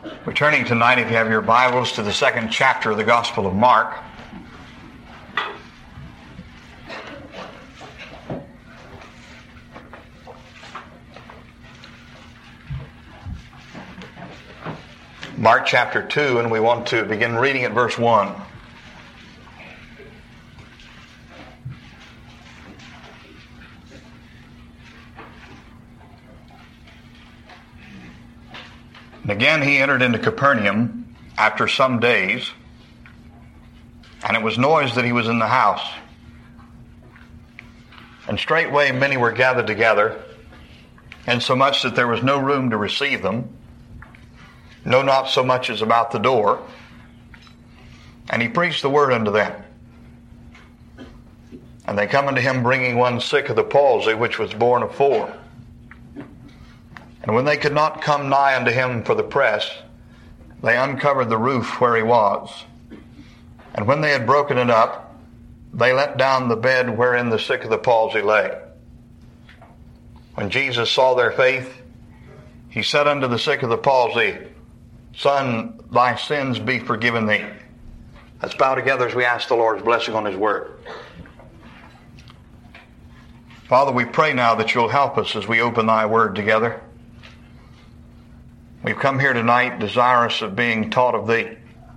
We're turning tonight, if you have your Bibles, to the second chapter of the Gospel of Mark. Mark chapter 2, and we want to begin reading at verse 1. And again he entered into Capernaum after some days, and it was noised that he was in the house. And straightway many were gathered together, insomuch that there was no room to receive them, no, not so much as about the door. And he preached the word unto them. And they come unto him, bringing one sick of the palsy, which was born of 4. And when they could not come nigh unto him for the press, they uncovered the roof where he was. And when they had broken it up, they let down the bed wherein the sick of the palsy lay. When Jesus saw their faith, he said unto the sick of the palsy, Son, thy sins be forgiven thee. Let's bow together as we ask the Lord's blessing on his word. Father, we pray now that you'll help us as we open thy word together. We've come here tonight desirous of being taught of thee.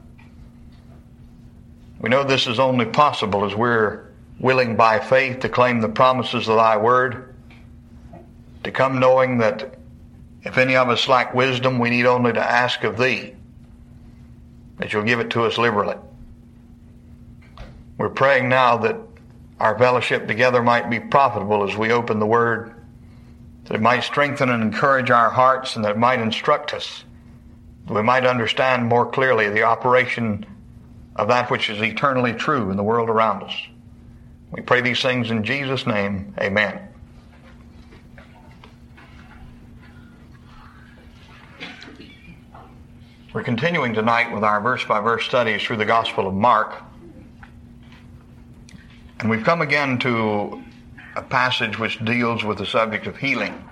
We know this is only possible as we're willing by faith to claim the promises of thy word, to come knowing that if any of us lack wisdom, we need only to ask of thee, that you'll give it to us liberally. We're praying now that our fellowship together might be profitable as we open the word, that it might strengthen and encourage our hearts, and that it might instruct us, that we might understand more clearly the operation of that which is eternally true in the world around us. We pray these things in Jesus' name. Amen. We're continuing tonight with our verse-by-verse studies through the Gospel of Mark. And we've come again to a passage which deals with the subject of healing.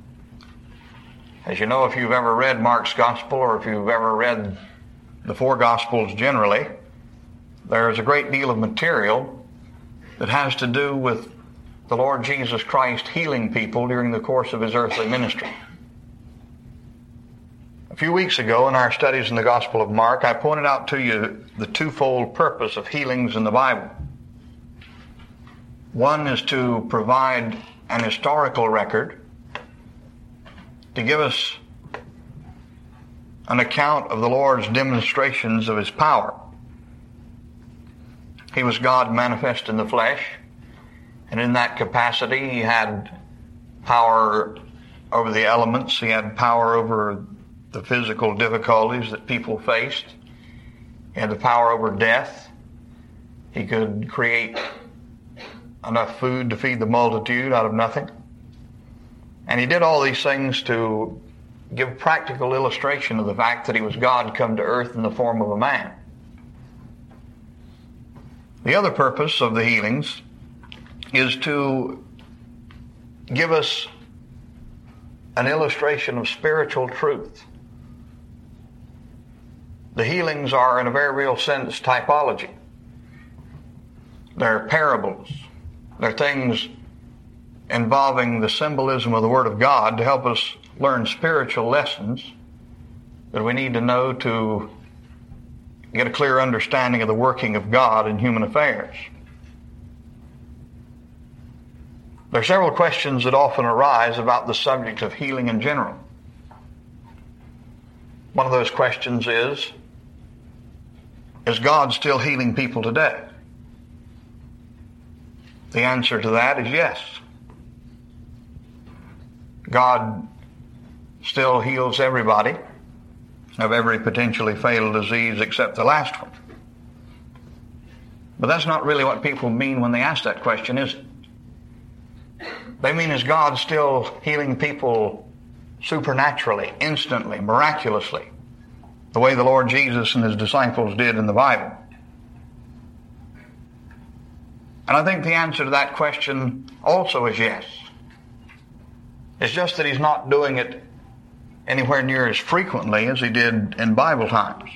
As you know, if you've ever read Mark's Gospel, or if you've ever read the 4 Gospels generally, there's a great deal of material that has to do with the Lord Jesus Christ healing people during the course of his earthly ministry. A few weeks ago in our studies in the Gospel of Mark, I pointed out to you the twofold purpose of healings in the Bible. One is to provide an historical record, to give us an account of the Lord's demonstrations of his power. He was God manifest in the flesh, and in that capacity he had power over the elements, he had power over the physical difficulties that people faced. He had the power over death. He could create enough food to feed the multitude out of nothing. And he did all these things to give practical illustration of the fact that he was God come to earth in the form of a man. The other purpose of the healings is to give us an illustration of spiritual truth. The healings are, in a very real sense, typology. They're parables. They're things involving the symbolism of the Word of God to help us learn spiritual lessons that we need to know to get a clear understanding of the working of God in human affairs. There are several questions that often arise about the subject of healing in general. One of those questions is God still healing people today? The answer to that is yes. God still heals everybody of every potentially fatal disease except the last one. But that's not really what people mean when they ask that question, is it? They mean, is God still healing people supernaturally, instantly, miraculously, the way the Lord Jesus and his disciples did in the Bible? And I think the answer to that question also is yes. It's just that he's not doing it anywhere near as frequently as he did in Bible times.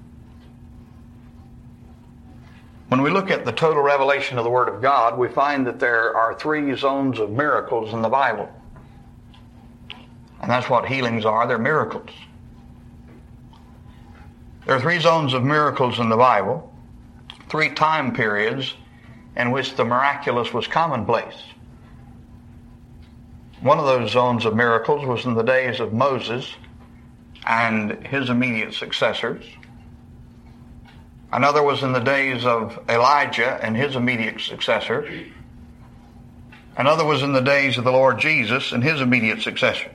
When we look at the total revelation of the Word of God, we find that there are 3 zones of miracles in the Bible. And that's what healings are. They're miracles. There are 3 zones of miracles in the Bible, 3 time periods in which the miraculous was commonplace. One of those zones of miracles was in the days of Moses and his immediate successors. Another was in the days of Elijah and his immediate successors. Another was in the days of the Lord Jesus and his immediate successors.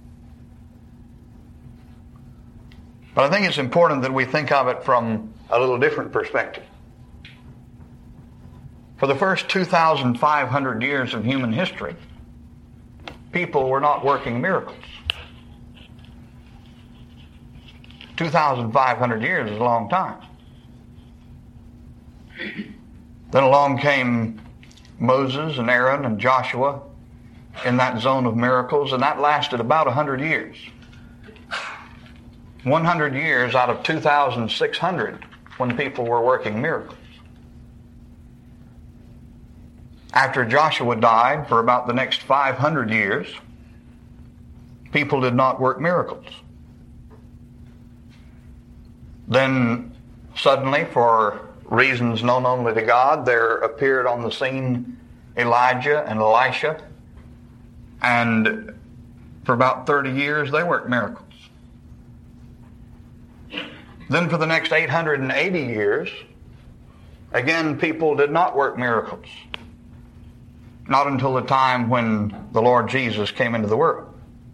But I think it's important that we think of it from a little different perspective. For the first 2,500 years of human history, people were not working miracles. 2,500 years is a long time. Then along came Moses and Aaron and Joshua in that zone of miracles, and that lasted about 100 years. 100 years out of 2,600 when people were working miracles. After Joshua died, for about the next 500 years, people did not work miracles. Then suddenly, for reasons known only to God, there appeared on the scene Elijah and Elisha, and for about 30 years they worked miracles. Then for the next 880 years, again, people did not work miracles. Not until the time when the Lord Jesus came into the world.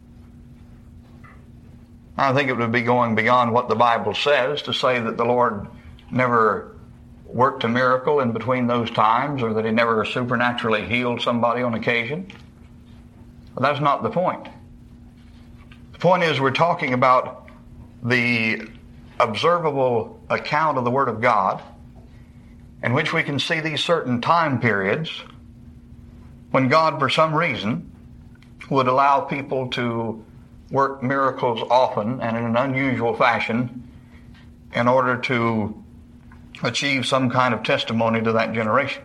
I think it would be going beyond what the Bible says to say that the Lord never worked a miracle in between those times, or that he never supernaturally healed somebody on occasion. But that's not the point. The point is, we're talking about the observable account of the Word of God, in which we can see these certain time periods when God, for some reason, would allow people to work miracles often and in an unusual fashion in order to achieve some kind of testimony to that generation.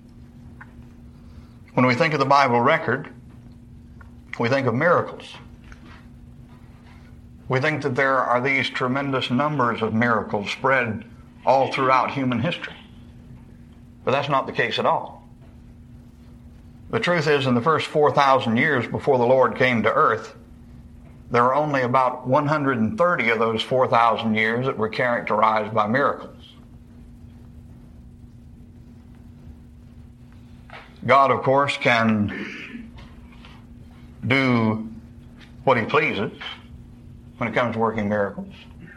When we think of the Bible record, we think of miracles. We think that there are these tremendous numbers of miracles spread all throughout human history. But that's not the case at all. The truth is, in the first 4,000 years before the Lord came to earth, there are only about 130 of those 4,000 years that were characterized by miracles. God, of course, can do what he pleases when it comes to working miracles.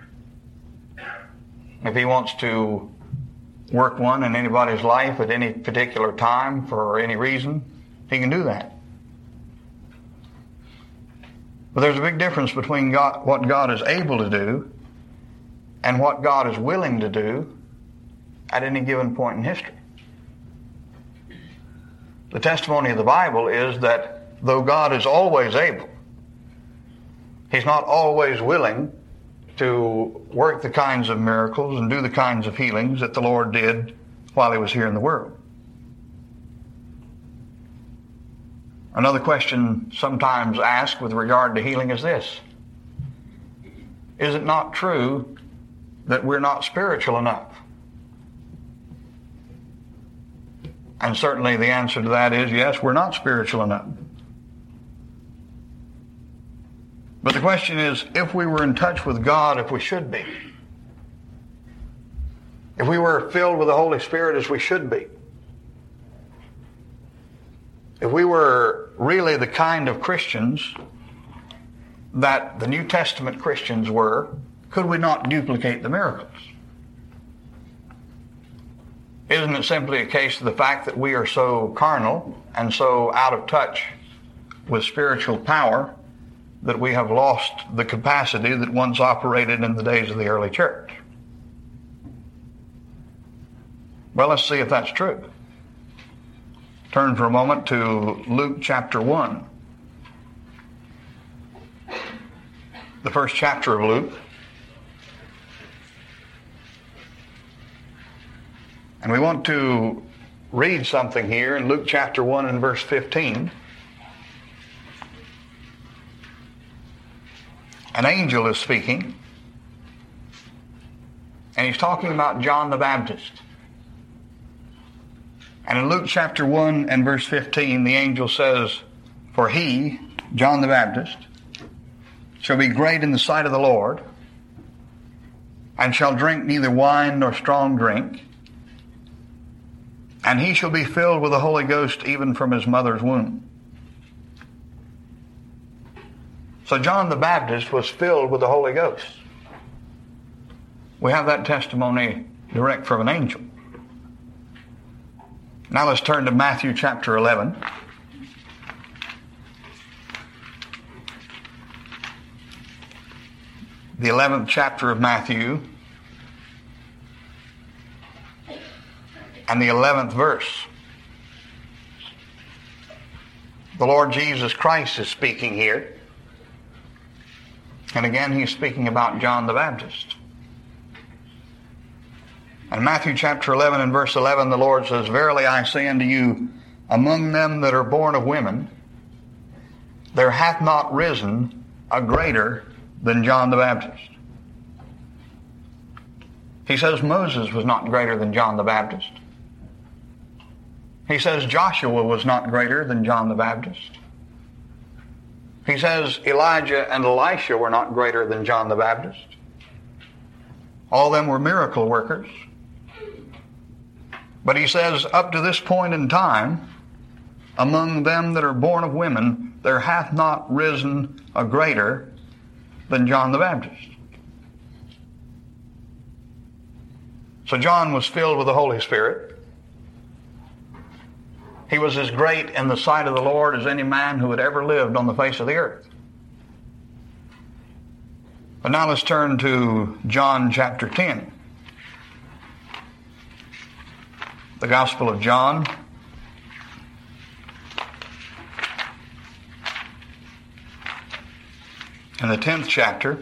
If he wants to work one in anybody's life at any particular time for any reason, he can do that. But there's a big difference between what God is able to do and what God is willing to do at any given point in history. The testimony of the Bible is that though God is always able, he's not always willing to work the kinds of miracles and do the kinds of healings that the Lord did while he was here in the world. Another question sometimes asked with regard to healing is this: is it not true that we're not spiritual enough? And certainly the answer to that is yes, we're not spiritual enough. But the question is, if we were in touch with God, if we should be, if we were filled with the Holy Spirit as we should be, if we were really the kind of Christians that the New Testament Christians were, could we not duplicate the miracles? Isn't it simply a case of the fact that we are so carnal and so out of touch with spiritual power that we have lost the capacity that once operated in the days of the early church? Well, let's see if that's true. Turn for a moment to Luke chapter 1. the first chapter of Luke. And we want to read something here in Luke chapter 1 and verse 15. An angel is speaking, and he's talking about John the Baptist. And in Luke chapter 1 and verse 15, the angel says, "For he, John the Baptist, shall be great in the sight of the Lord, and shall drink neither wine nor strong drink, and he shall be filled with the Holy Ghost even from his mother's womb." So John the Baptist was filled with the Holy Ghost. We have that testimony direct from an angel. Now let's turn to Matthew chapter 11. The 11th chapter of Matthew and the 11th verse. The Lord Jesus Christ is speaking here. And again, he's speaking about John the Baptist. In Matthew chapter 11 and verse 11, the Lord says, "Verily I say unto you, among them that are born of women, there hath not risen a greater than John the Baptist." He says Moses was not greater than John the Baptist. He says Joshua was not greater than John the Baptist. He says Elijah and Elisha were not greater than John the Baptist. All of them were miracle workers. But he says, up to this point in time, among them that are born of women, there hath not risen a greater than John the Baptist. So John was filled with the Holy Spirit. He was as great in the sight of the Lord as any man who had ever lived on the face of the earth. But now let's turn to John chapter 10. The Gospel of John. In the 10th chapter.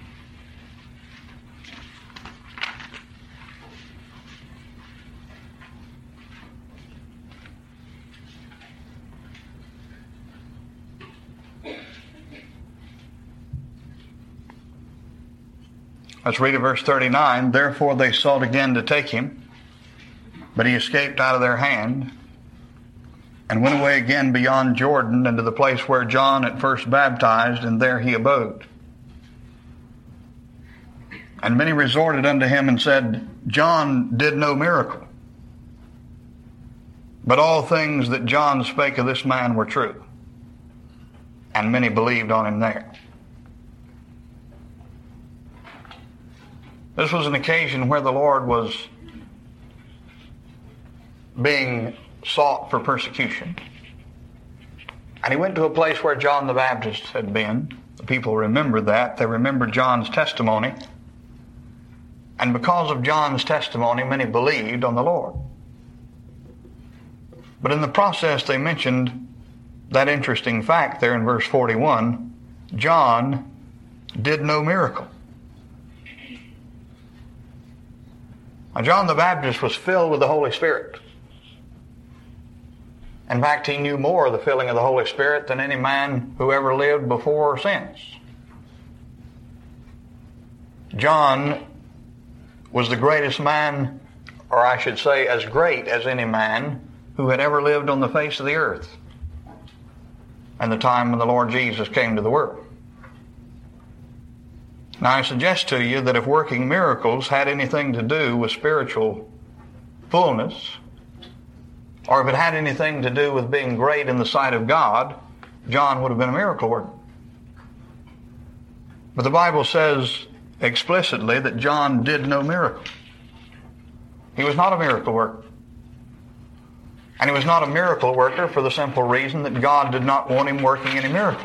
Let's read at verse 39. "Therefore they sought again to take him, but he escaped out of their hand, and went away again beyond Jordan into the place where John at first baptized, and there he abode. And many resorted unto him and said, John did no miracle, but all things that John spake of this man were true. And many believed on him there." This was an occasion where the Lord was being sought for persecution. And he went to a place where John the Baptist had been. The people remembered that. They remembered John's testimony. And because of John's testimony, many believed on the Lord. But in the process, they mentioned that interesting fact there in verse 41, John did no miracle. Now, John the Baptist was filled with the Holy Spirit. In fact, he knew more of the filling of the Holy Spirit than any man who ever lived before or since. John was the greatest man, or I should say as great as any man who had ever lived on the face of the earth and the time when the Lord Jesus came to the world. Now, I suggest to you that if working miracles had anything to do with spiritual fullness, or if it had anything to do with being great in the sight of God, John would have been a miracle worker. But the Bible says explicitly that John did no miracle. He was not a miracle worker. And he was not a miracle worker for the simple reason that God did not want him working any miracles.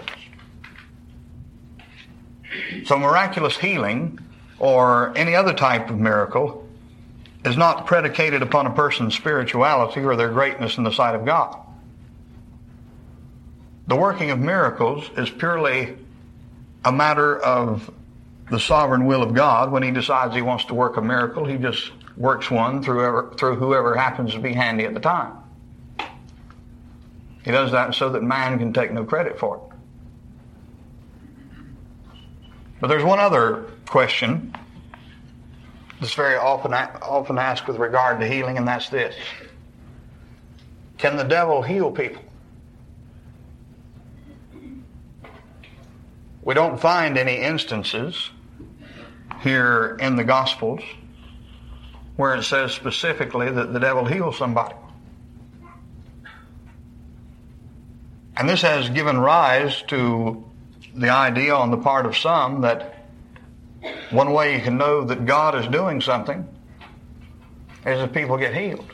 So miraculous healing or any other type of miracle is not predicated upon a person's spirituality or their greatness in the sight of God. The working of miracles is purely a matter of the sovereign will of God. When he decides he wants to work a miracle, he just works one through whoever happens to be handy at the time. He does that so that man can take no credit for it. But there's one other question that's very often asked with regard to healing, and that's this. Can the devil heal people? We don't find any instances here in the Gospels where it says specifically that the devil heals somebody. And this has given rise to the idea on the part of some that one way you can know that God is doing something is if people get healed.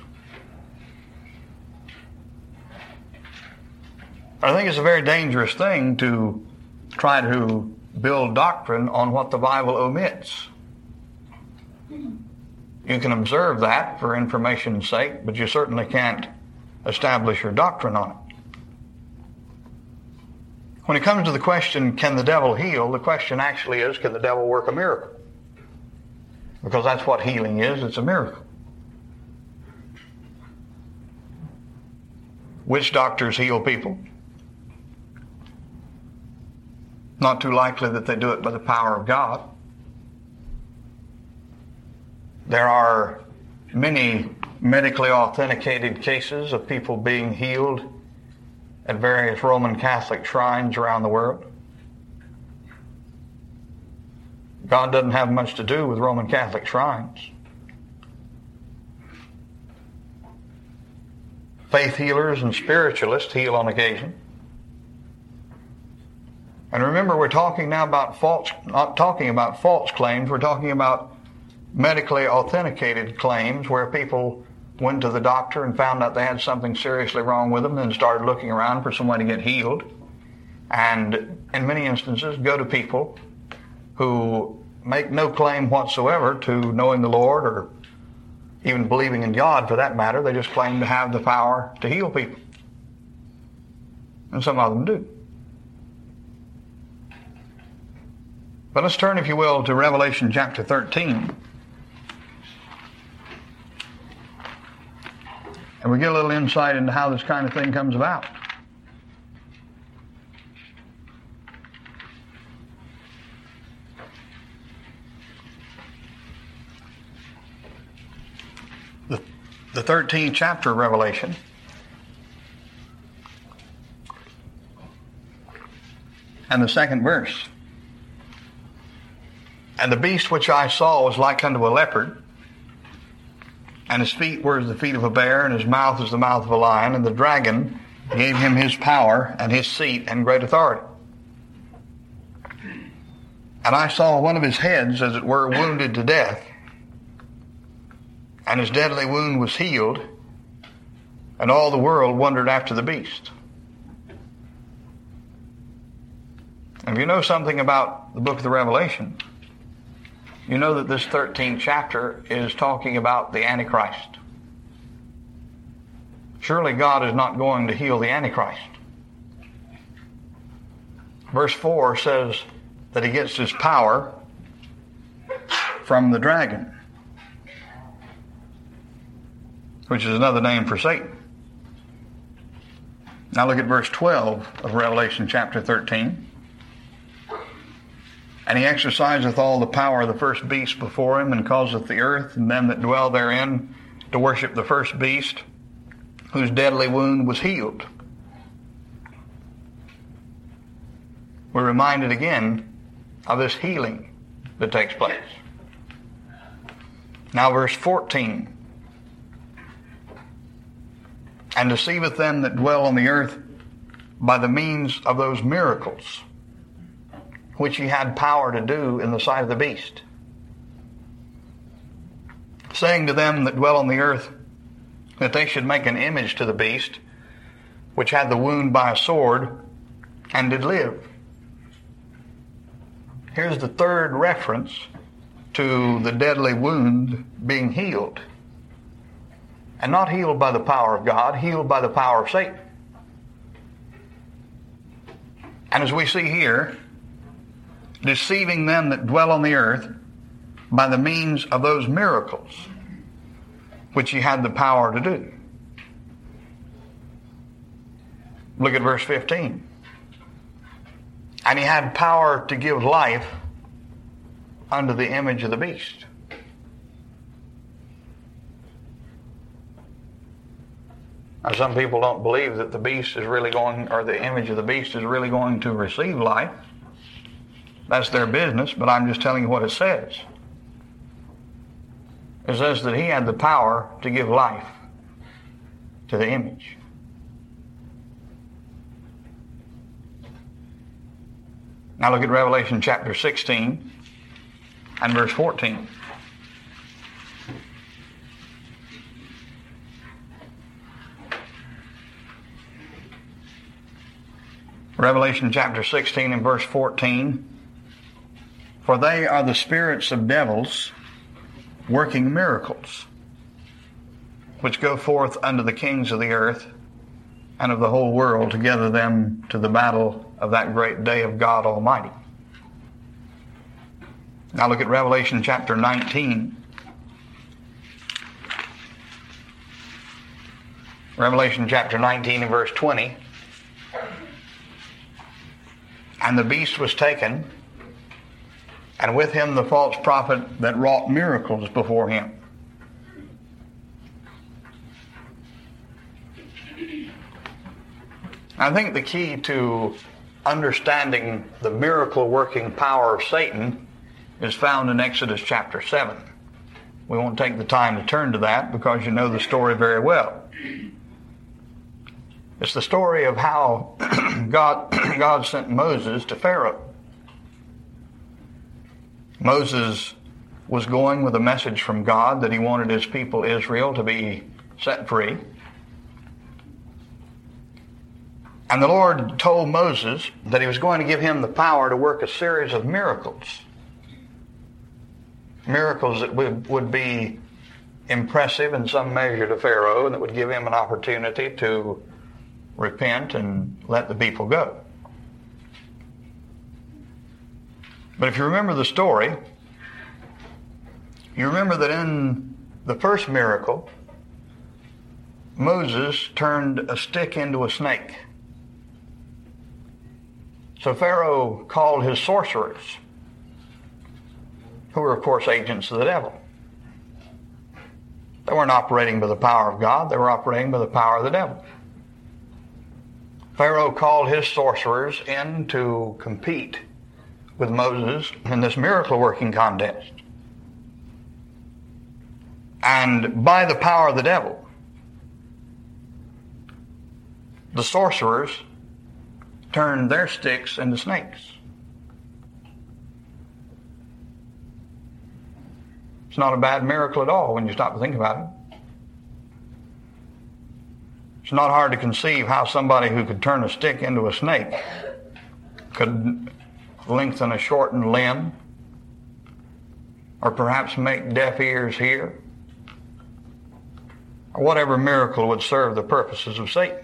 I think it's a very dangerous thing to try to build doctrine on what the Bible omits. You can observe that for information's sake, but you certainly can't establish your doctrine on it. When it comes to the question, can the devil heal, the question actually is, can the devil work a miracle? Because that's what healing is, it's a miracle. Witch doctors heal people. Not too likely that they do it by the power of God. There are many medically authenticated cases of people being healed at various Roman Catholic shrines around the world. God doesn't have much to do with Roman Catholic shrines. Faith healers and spiritualists heal on occasion. And remember, we're talking now about not talking about false claims, we're talking about medically authenticated claims where people went to the doctor and found out they had something seriously wrong with them, then started looking around for someone to get healed. And in many instances, go to people who make no claim whatsoever to knowing the Lord or even believing in God for that matter. They just claim to have the power to heal people. And some of them do. But let's turn, if you will, to Revelation chapter 13. And we get a little insight into how this kind of thing comes about. The 13th chapter of Revelation. And the second verse. And the beast which I saw was like unto a leopard, and his feet were as the feet of a bear, and his mouth as the mouth of a lion, and the dragon gave him his power and his seat and great authority. And I saw one of his heads, as it were, wounded to death, and his deadly wound was healed, and all the world wondered after the beast. And if you know something about the book of the Revelation, you know that this 13th chapter is talking about the Antichrist. Surely God is not going to heal the Antichrist. Verse 4 says that he gets his power from the dragon, which is another name for Satan. Now look at verse 12 of Revelation chapter 13. And he exerciseth all the power of the first beast before him, and causeth the earth and them that dwell therein to worship the first beast, whose deadly wound was healed. We're reminded again of this healing that takes place. Now verse 14. And deceiveth them that dwell on the earth by the means of those miracles which he had power to do in the sight of the beast, saying to them that dwell on the earth that they should make an image to the beast, which had the wound by a sword, and did live. Here's the third reference to the deadly wound being healed. And not healed by the power of God, healed by the power of Satan. And as we see here, deceiving them that dwell on the earth by the means of those miracles which he had the power to do. Look at verse 15. And he had power to give life unto the image of the beast. Now, some people don't believe that the beast is really going, or the image of the beast is really going to receive life. That's their business, but I'm just telling you what it says. It says that he had the power to give life to the image. Now look at Revelation chapter 16 and verse 14. Revelation chapter 16 and verse 14. For they are the spirits of devils working miracles, which go forth unto the kings of the earth and of the whole world to gather them to the battle of that great day of God Almighty. Now look at Revelation chapter 19. Revelation chapter 19 and verse 20. And the beast was taken, and with him the false prophet that wrought miracles before him. I think the key to understanding the miracle-working power of Satan is found in Exodus chapter 7. We won't take the time to turn to that because you know the story very well. It's the story of how God sent Moses to Pharaoh. Moses was going with a message from God that he wanted his people Israel to be set free. And the Lord told Moses that he was going to give him the power to work a series of miracles. Miracles that would be impressive in some measure to Pharaoh and that would give him an opportunity to repent and let the people go. But if you remember the story, you remember that in the first miracle, Moses turned a stick into a snake. So Pharaoh called his sorcerers, who were, of course, agents of the devil. They weren't operating by the power of God. They were operating by the power of the devil. Pharaoh called his sorcerers in to compete with Moses in this miracle-working contest. And by the power of the devil, the sorcerers turned their sticks into snakes. It's not a bad miracle at all when you stop to think about it. It's not hard to conceive how somebody who could turn a stick into a snake could lengthen a shortened limb, or perhaps make deaf ears hear, or whatever miracle would serve the purposes of Satan.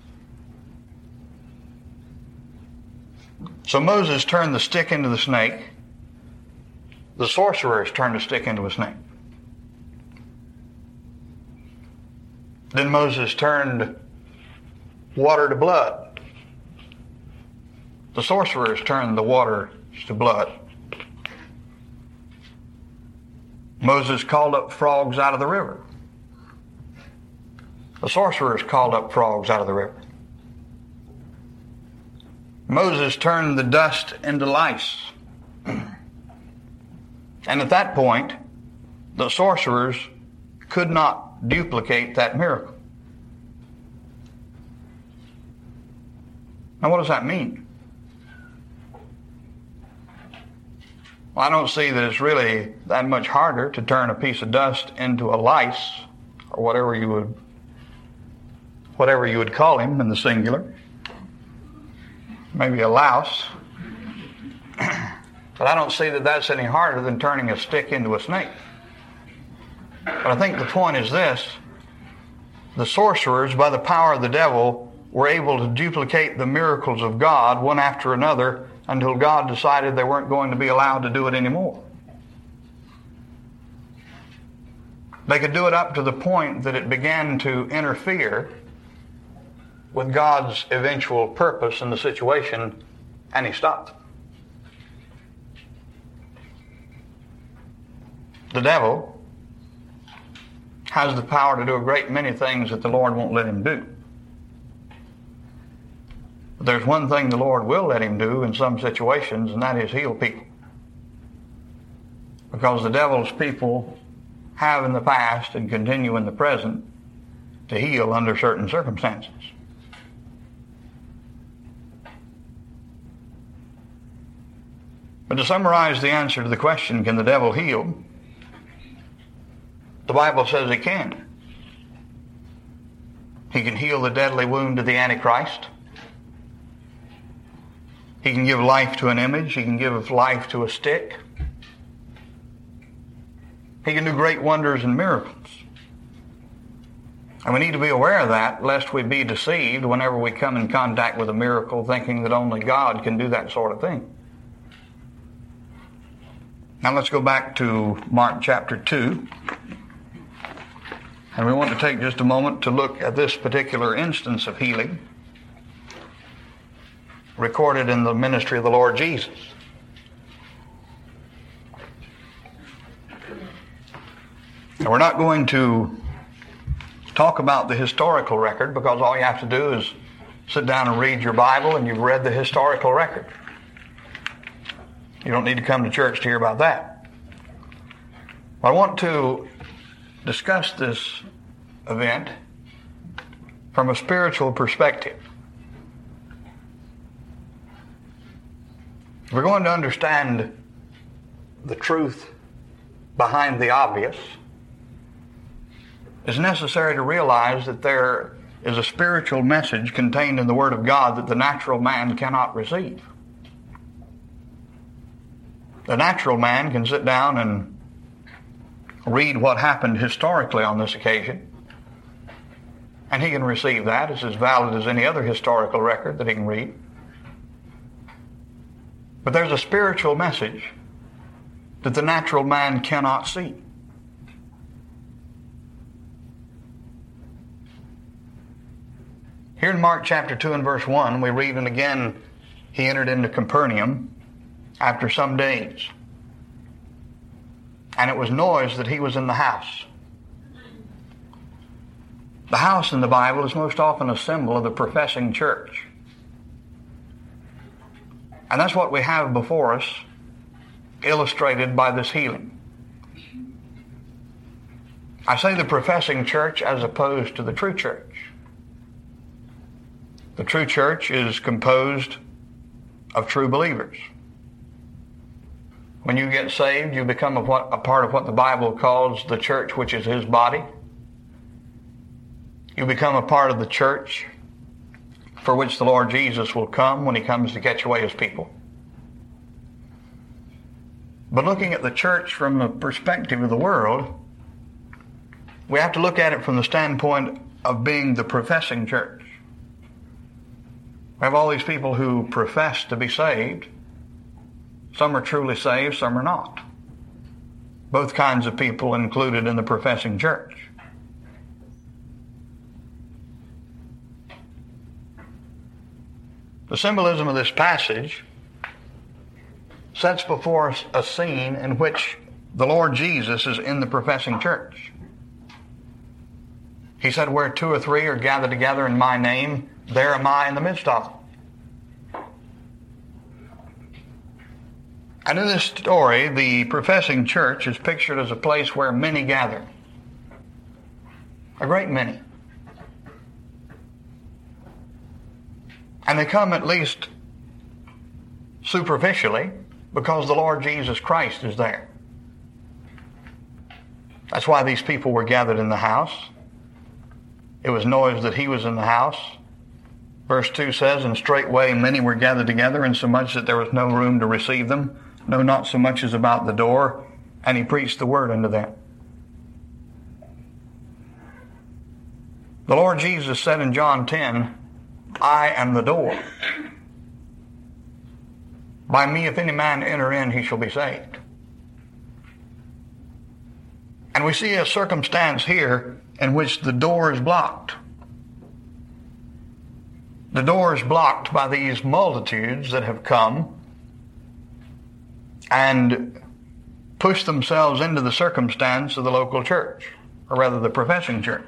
So Moses turned the stick into the snake. The sorcerers turned the stick into a snake. Then Moses turned water to blood. The sorcerers turned the water to blood. Moses called up frogs out of the river. The sorcerers called up frogs out of the river. Moses turned the dust into lice. And at that point, the sorcerers could not duplicate that miracle. Now, what does that mean? Well, I don't see that it's really that much harder to turn a piece of dust into a lice, or whatever you would call him in the singular. Maybe a louse. But I don't see that that's any harder than turning a stick into a snake. But I think the point is this: the sorcerers, by the power of the devil, were able to duplicate the miracles of God one after another until God decided they weren't going to be allowed to do it anymore. They could do it up to the point that it began to interfere with God's eventual purpose in the situation, and he stopped. The devil has the power to do a great many things that the Lord won't let him do. But there's one thing the Lord will let him do in some situations, and that is heal people. Because the devil's people have in the past and continue in the present to heal under certain circumstances. But to summarize the answer to the question, can the devil heal? The Bible says he can. He can heal the deadly wound of the Antichrist. He can give life to an image. He can give life to a stick. He can do great wonders and miracles. And we need to be aware of that, lest we be deceived whenever we come in contact with a miracle, thinking that only God can do that sort of thing. Now let's go back to Mark chapter 2. And we want to take just a moment to look at this particular instance of healing recorded in the ministry of the Lord Jesus. And we're not going to talk about the historical record, because all you have to do is sit down and read your Bible and you've read the historical record. You don't need to come to church to hear about that. I want to discuss this event from a spiritual perspective. If we're going to understand the truth behind the obvious, it's necessary to realize that there is a spiritual message contained in the Word of God that the natural man cannot receive. The natural man can sit down and read what happened historically on this occasion, and he can receive that. It's as valid as any other historical record that he can read. But there's a spiritual message that the natural man cannot see. Here in Mark chapter 2 and verse 1, we read, and again he entered into Capernaum after some days. And it was noised that he was in the house. The house in the Bible is most often a symbol of the professing church. And that's what we have before us, illustrated by this healing. I say the professing church as opposed to the true church. The true church is composed of true believers. When you get saved, you become a part of what the Bible calls the church, which is his body. You become a part of the church for which the Lord Jesus will come when he comes to catch away his people. But looking at the church from the perspective of the world, we have to look at it from the standpoint of being the professing church. We have all these people who profess to be saved. Some are truly saved, some are not. Both kinds of people included in the professing church. The symbolism of this passage sets before us a scene in which the Lord Jesus is in the professing church. He said, where two or three are gathered together in my name, there am I in the midst of them. And in this story, the professing church is pictured as a place where many gather. A great many. And they come at least superficially because the Lord Jesus Christ is there. That's why these people were gathered in the house. It was noised that he was in the house. Verse 2 says, and straightway many were gathered together, insomuch that there was no room to receive them, no, not so much as about the door, and he preached the word unto them. The Lord Jesus said in John 10, I am the door. By me, if any man enter in, he shall be saved. And we see a circumstance here in which the door is blocked. The door is blocked by these multitudes that have come and pushed themselves into the circumstance of the local church, or rather the professing church.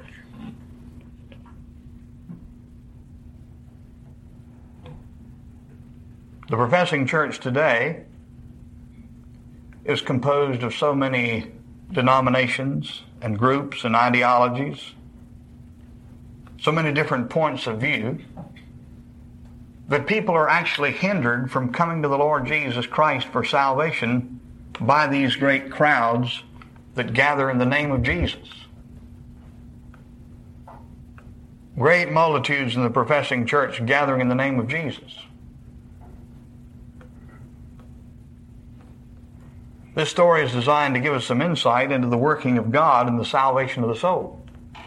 The professing church today is composed of so many denominations and groups and ideologies, so many different points of view, that people are actually hindered from coming to the Lord Jesus Christ for salvation by these great crowds that gather in the name of Jesus. Great multitudes in the professing church gathering in the name of Jesus. This story is designed to give us some insight into the working of God and the salvation of the soul.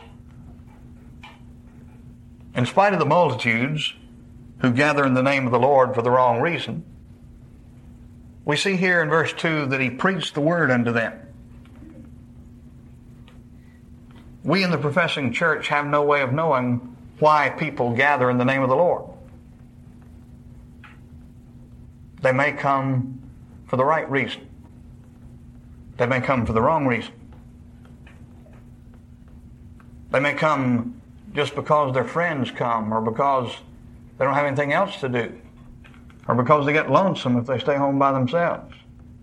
In spite of the multitudes who gather in the name of the Lord for the wrong reason, we see here in verse 2 that he preached the word unto them. We in the professing church have no way of knowing why people gather in the name of the Lord. They may come for the right reason. They may come for the wrong reason. They may come just because their friends come, or because they don't have anything else to do, or because they get lonesome if they stay home by themselves.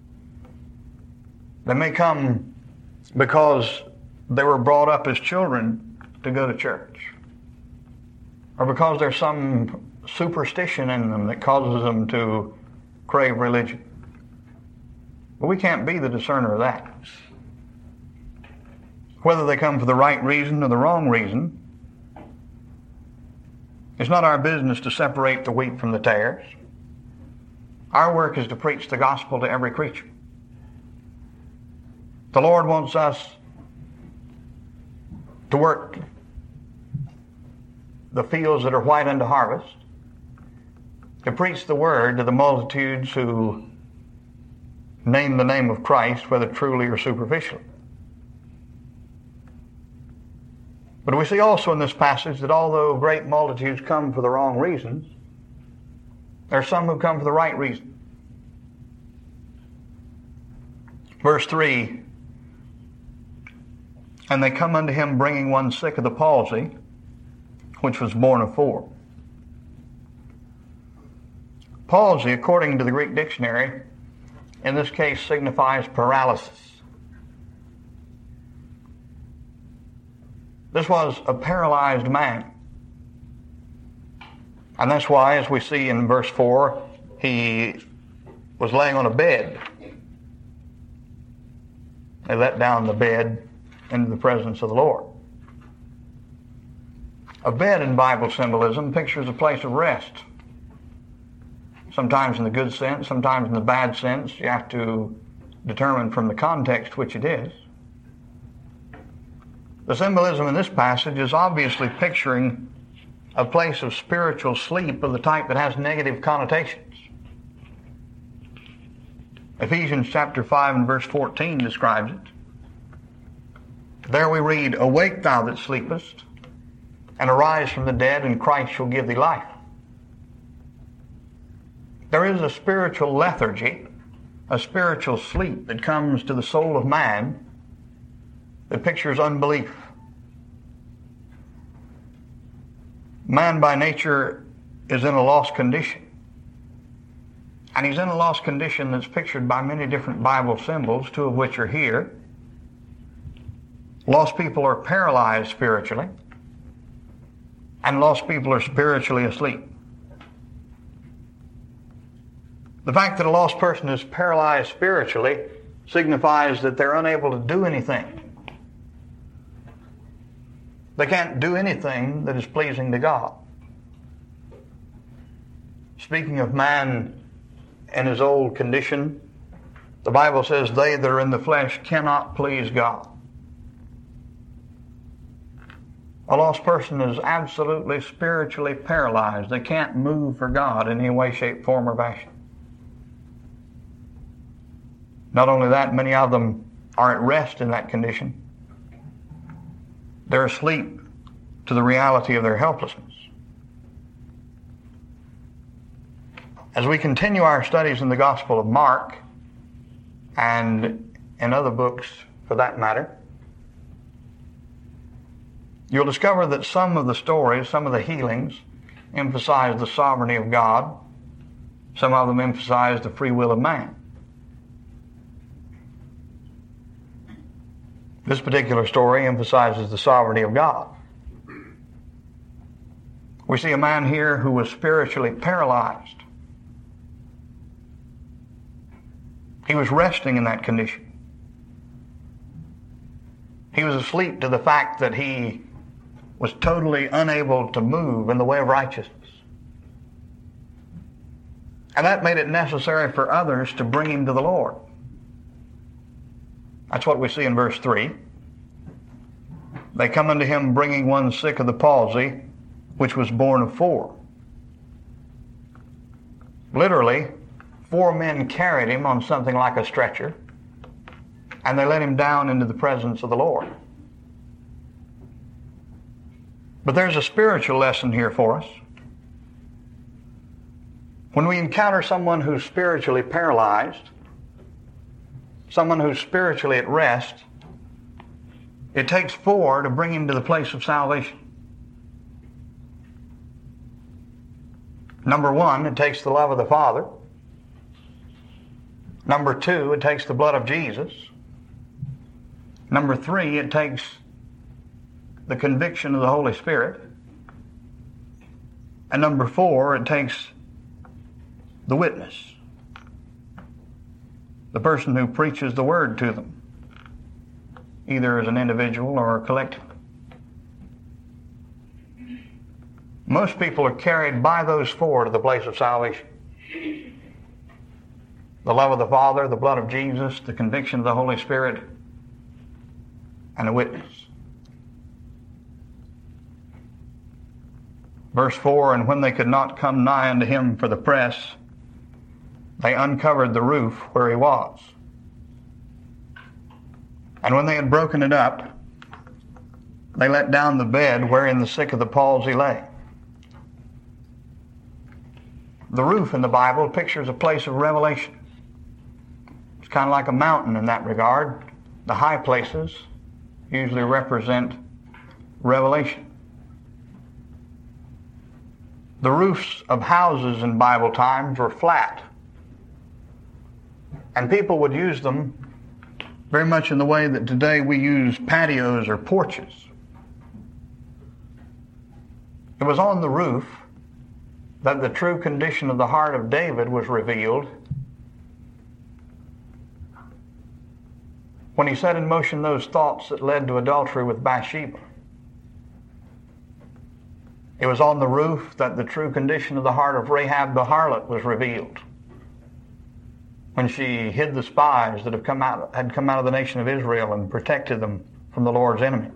They may come because they were brought up as children to go to church, or because there's some superstition in them that causes them to crave religion. But we can't be the discerner of that. Whether they come for the right reason or the wrong reason, it's not our business to separate the wheat from the tares. Our work is to preach the gospel to every creature. The Lord wants us to work the fields that are white unto harvest, to preach the word to the multitudes who name the name of Christ, whether truly or superficially. But we see also in this passage that although great multitudes come for the wrong reasons, there are some who come for the right reason. Verse 3, and they come unto him bringing one sick of the palsy, which was born of 4. Palsy, according to the Greek dictionary, in this case signifies paralysis. This was a paralyzed man. And that's why, as we see in verse 4, he was laying on a bed. They let down the bed into the presence of the Lord. A bed in Bible symbolism pictures a place of rest. Sometimes in the good sense, sometimes in the bad sense. You have to determine from the context which it is. The symbolism in this passage is obviously picturing a place of spiritual sleep of the type that has negative connotations. Ephesians chapter 5 and verse 14 describes it. There we read, awake thou that sleepest, and arise from the dead, and Christ shall give thee life. There is a spiritual lethargy, a spiritual sleep that comes to the soul of man that pictures unbelief. Man by nature is in a lost condition. And he's in a lost condition that's pictured by many different Bible symbols, 2 of which are here. Lost people are paralyzed spiritually, and lost people are spiritually asleep. The fact that a lost person is paralyzed spiritually signifies that they're unable to do anything. They can't do anything that is pleasing to God. Speaking of man in his old condition, the Bible says they that are in the flesh cannot please God. A lost person is absolutely spiritually paralyzed. They can't move for God in any way, shape, form, or fashion. Not only that, many of them are at rest in that condition. They're asleep to the reality of their helplessness. As we continue our studies in the Gospel of Mark, and in other books for that matter, you'll discover that some of the stories, some of the healings, emphasize the sovereignty of God. Some of them emphasize the free will of man. This particular story emphasizes the sovereignty of God. We see a man here who was spiritually paralyzed. He was resting in that condition. He was asleep to the fact that he was totally unable to move in the way of righteousness. And that made it necessary for others to bring him to the Lord. That's what we see in verse 3. They come unto him bringing one sick of the palsy, which was born of 4. Literally, 4 men carried him on something like a stretcher, and they let him down into the presence of the Lord. But there's a spiritual lesson here for us. When we encounter someone who's spiritually paralyzed, someone who's spiritually at rest, it takes 4 to bring him to the place of salvation. Number 1, it takes the love of the Father. Number 2, it takes the blood of Jesus. Number 3, it takes the conviction of the Holy Spirit. And number 4, it takes the witness, the person who preaches the word to them, either as an individual or collectively. Most people are carried by those 4 to the place of salvation. The love of the Father, the blood of Jesus, the conviction of the Holy Spirit, and a witness. Verse 4, and when they could not come nigh unto him for the press, they uncovered the roof where he was. And when they had broken it up, they let down the bed wherein the sick of the palsy lay. The roof in the Bible pictures a place of revelation. It's kind of like a mountain in that regard. The high places usually represent revelation. The roofs of houses in Bible times were flat, and people would use them very much in the way that today we use patios or porches. It was on the roof that the true condition of the heart of David was revealed when he set in motion those thoughts that led to adultery with Bathsheba. It was on the roof that the true condition of the heart of Rahab the harlot was revealed, when she hid the spies that had come out of the nation of Israel and protected them from the Lord's enemies.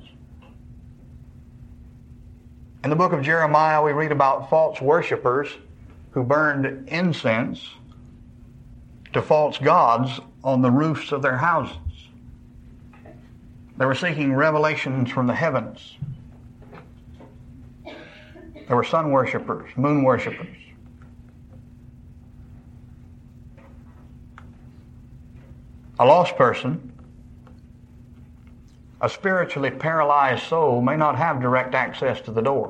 In the book of Jeremiah, we read about false worshipers who burned incense to false gods on the roofs of their houses. They were seeking revelations from the heavens. There were sun worshipers, moon worshipers. A lost person, a spiritually paralyzed soul, may not have direct access to the door.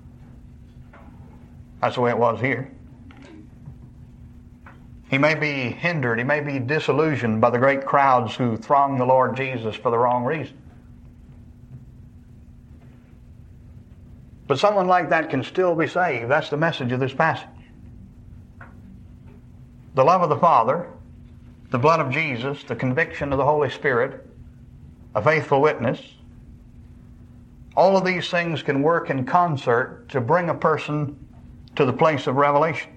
That's the way it was here. He may be hindered, he may be disillusioned by the great crowds who throng the Lord Jesus for the wrong reason. But someone like that can still be saved. That's the message of this passage. The love of the Father, the blood of Jesus, the conviction of the Holy Spirit, a faithful witness, all of these things can work in concert to bring a person to the place of revelation.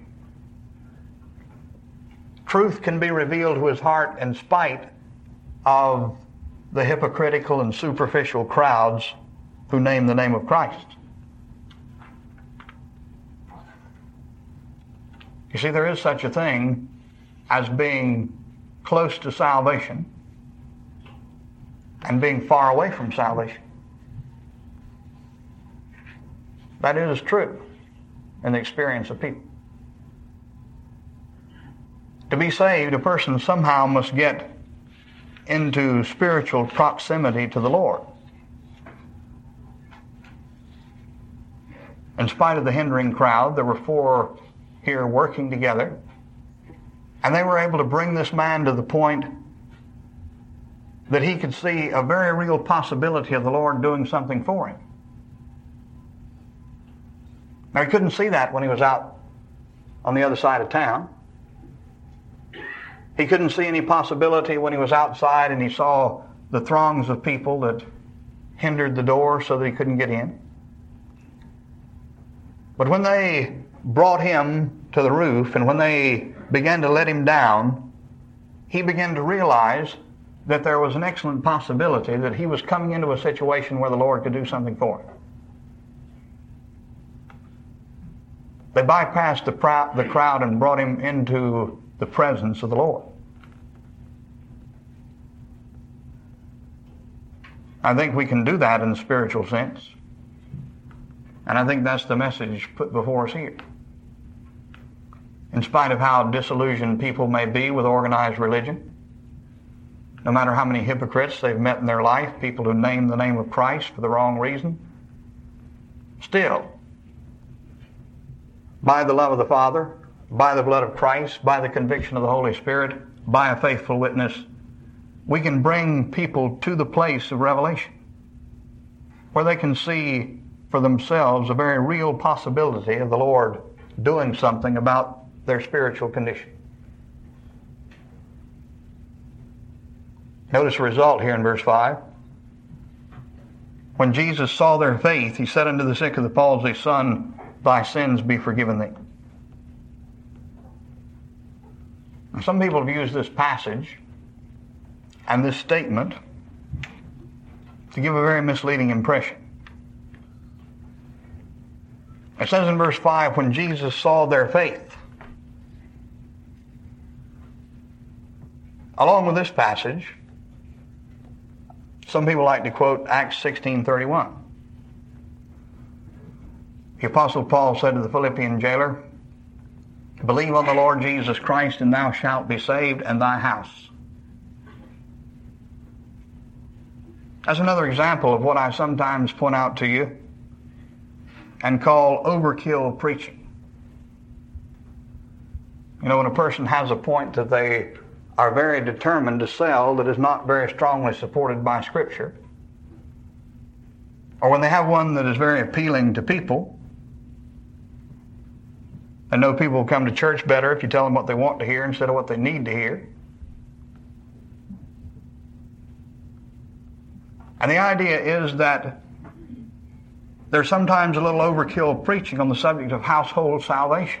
Truth can be revealed to his heart in spite of the hypocritical and superficial crowds who name the name of Christ. You see, there is such a thing as being close to salvation and being far away from salvation. That is true in the experience of people. To be saved, a person somehow must get into spiritual proximity to the Lord. In spite of the hindering crowd, there were 4 here working together, and they were able to bring this man to the point that he could see a very real possibility of the Lord doing something for him. Now, he couldn't see that when he was out on the other side of town. He couldn't see any possibility when he was outside and he saw the throngs of people that hindered the door so that he couldn't get in. But when they brought him to the roof and when they began to let him down, he began to realize that there was an excellent possibility that he was coming into a situation where the Lord could do something for him. They bypassed the crowd and brought him into the presence of the Lord. I think we can do that in the spiritual sense. And I think that's the message put before us here. In spite of how disillusioned people may be with organized religion, no matter how many hypocrites they've met in their life, people who name the name of Christ for the wrong reason, still, by the love of the Father, by the blood of Christ, by the conviction of the Holy Spirit, by a faithful witness, we can bring people to the place of revelation where they can see for themselves a very real possibility of the Lord doing something about their spiritual condition. Notice the result here in verse 5. When Jesus saw their faith, he said unto the sick of the palsy, Son, thy sins be forgiven thee. Now, some people have used this passage and this statement to give a very misleading impression. It says in verse 5, when Jesus saw their faith. Along with this passage, some people like to quote Acts 16:31. The Apostle Paul said to the Philippian jailer, Believe on the Lord Jesus Christ, and thou shalt be saved, and thy house. That's another example of what I sometimes point out to you and call overkill preaching. You know, when a person has a point that they are very determined to sell that is not very strongly supported by Scripture, or when they have one that is very appealing to people, I know people will come to church better if you tell them what they want to hear instead of what they need to hear. And the idea is that there's sometimes a little overkill preaching on the subject of household salvation.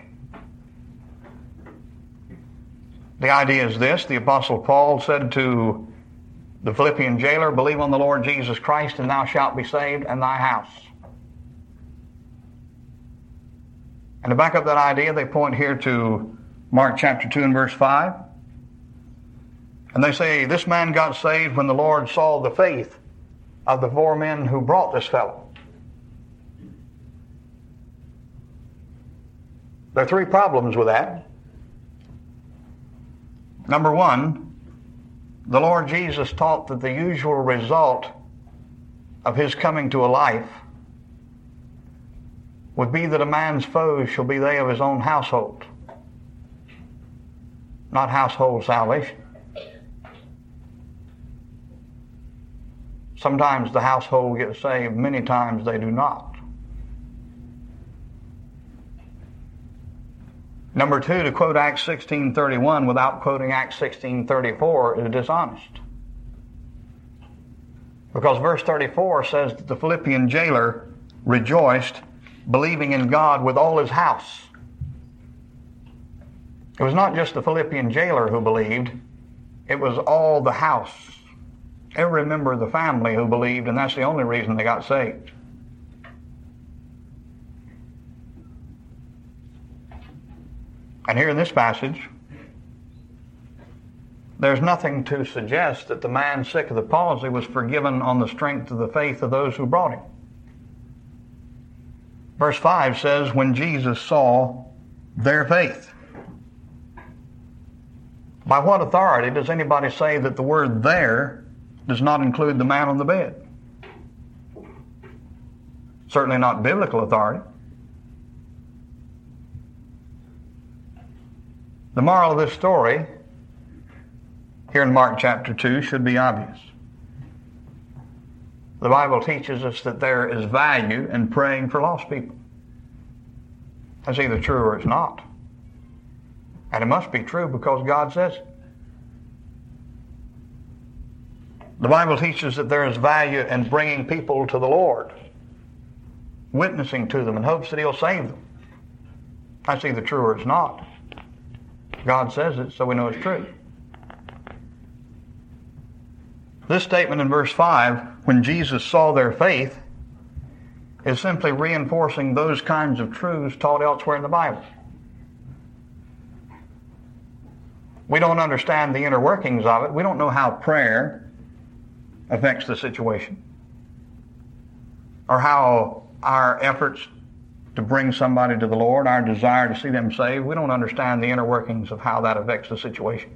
The idea is this: the Apostle Paul said to the Philippian jailer, Believe on the Lord Jesus Christ, and thou shalt be saved, and thy house. And to back up that idea, they point here to Mark chapter 2 and verse 5. And they say, this man got saved when the Lord saw the faith of the 4 men who brought this fellow. There are 3 problems with that. Number 1, the Lord Jesus taught that the usual result of his coming to a life would be that a man's foes shall be they of his own household, not household salvation. Sometimes the household gets saved, many times they do not. Number 2, to quote Acts 16:31 without quoting Acts 16:34 is dishonest. Because verse 34 says that the Philippian jailer rejoiced, believing in God with all his house. It was not just the Philippian jailer who believed, it was all the house, every member of the family who believed, and that's the only reason they got saved. And here in this passage, there's nothing to suggest that the man sick of the palsy was forgiven on the strength of the faith of those who brought him. Verse 5 says, when Jesus saw their faith. By what authority does anybody say that the word there does not include the man on the bed? Certainly not biblical authority. The moral of this story here in Mark chapter 2 should be obvious. The Bible teaches us that there is value in praying for lost people. That's either true or it's not. And it must be true because God says it. The Bible teaches that there is value in bringing people to the Lord, witnessing to them in hopes that He'll save them. That's either true or it's not. God says it, so we know it's true. This statement in verse 5, when Jesus saw their faith, is simply reinforcing those kinds of truths taught elsewhere in the Bible. We don't understand the inner workings of it. We don't know how prayer affects the situation, or how our efforts to bring somebody to the Lord, our desire to see them saved, we don't understand the inner workings of how that affects the situation.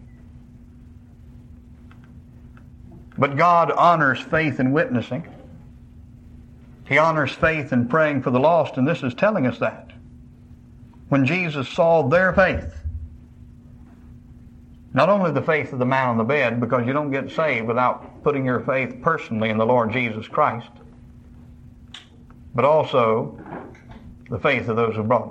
But God honors faith in witnessing. He honors faith in praying for the lost, and this is telling us that. When Jesus saw their faith, not only the faith of the man on the bed, because you don't get saved without putting your faith personally in the Lord Jesus Christ, but also the faith of those who brought him.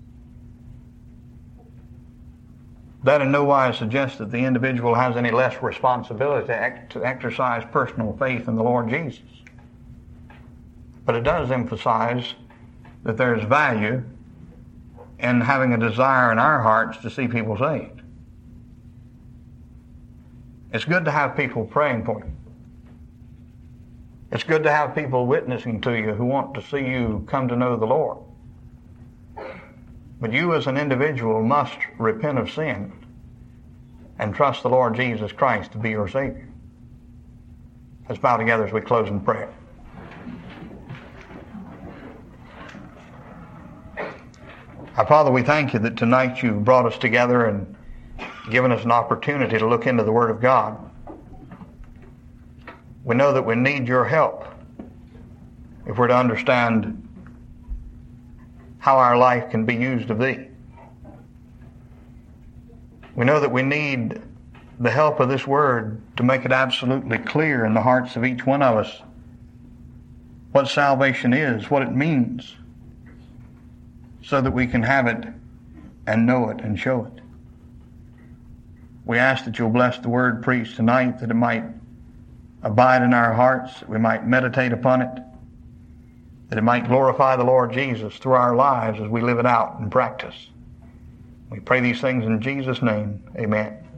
That in no wise suggests that the individual has any less responsibility to exercise personal faith in the Lord Jesus. But it does emphasize that there's value in having a desire in our hearts to see people saved. It's good to have people praying for you. It's good to have people witnessing to you who want to see you come to know the Lord. But you as an individual must repent of sin and trust the Lord Jesus Christ to be your Savior. Let's bow together as we close in prayer. Our Father, we thank you that tonight you've brought us together and given us an opportunity to look into the Word of God. We know that we need your help if we're to understand how our life can be used of thee. We know that we need the help of this Word to make it absolutely clear in the hearts of each one of us what salvation is, what it means, so that we can have it and know it and show it. We ask that you'll bless the Word preached tonight, that it might abide in our hearts, that we might meditate upon it, that it might glorify the Lord Jesus through our lives as we live it out in practice. We pray these things in Jesus' name. Amen.